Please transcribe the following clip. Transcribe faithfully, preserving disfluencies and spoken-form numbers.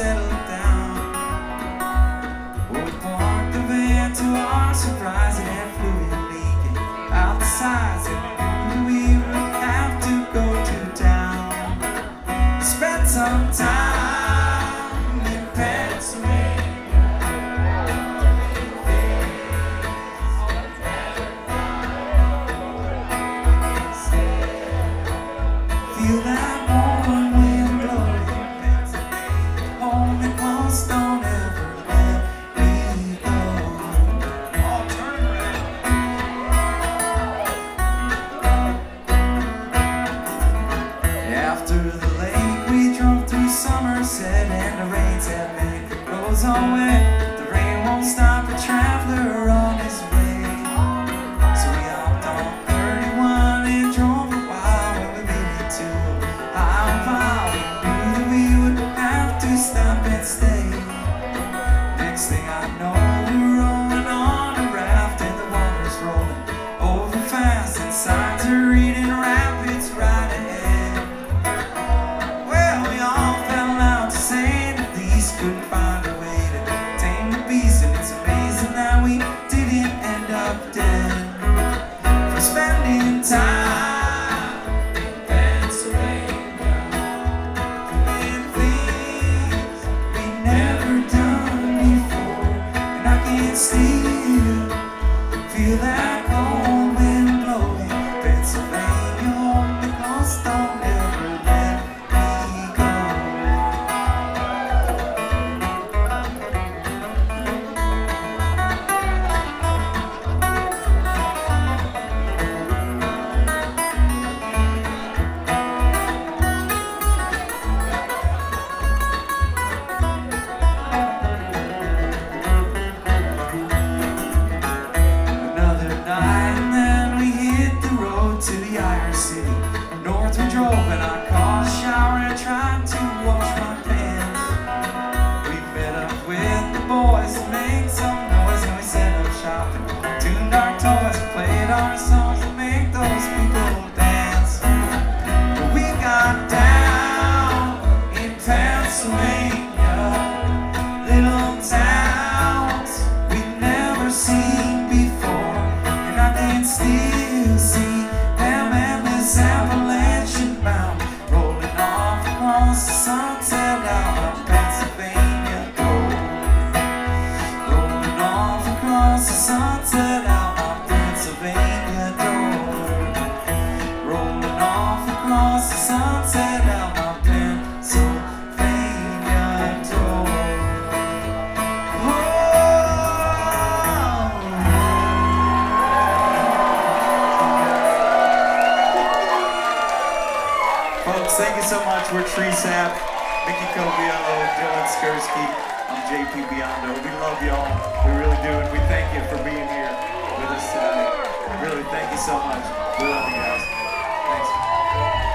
settled down. We parked the van to our surprise, and had fluid leaking out the sides, and we would have to go to town. Spent some time in Pennsylvania. Feel that warm wind blowing in Pennsylvania. Hold me close, don't ever let me go. Oh, turn around. After the lake, we drove through Somerset, and the rains had made the roads all wet. The rain won't stop a traveler on his way. So we hopped on thirty-one and drove a while. When we made it to Ohio Valley, we knew that we would have to stop and stay. Next thing I know, we were rolling on a raft, and the water's rolling over fast, and signs are reading rapids right ahead. Well, we all fell out to say that these couldn't find a way to tame the beast, and it's amazing that we didn't end up dead. For spending time in Pennsylvania, doing things we'd never done before, and I can still feel that cold wind blowing Pennsylvania. Hold me close, don't ever let me go. Another night, and then we hit the road to the Iron City. North we drove, and I caught a shower and tried to wash my pants. We met up with the boys to make some noise, and we set up shop and tuned our toys and played our songs to make those people dance. But we got down in Pennsylvania, little towns we'd never seen before, and I can still see them endless Appalachian mountains rolling off across the sunset out of Pennsylvania gold. Rolling off across the sunset out of Pennsylvania gold. Rolling off across the sunset out of Pennsylvania gold. Folks, thank you so much. We're Tree Sap, Mickey Coviello, Dylan Skursky. I'm J P Biondo. We love y'all. We really do, and we thank you for being here with us tonight. Really, thank you so much. We love you guys. Thanks.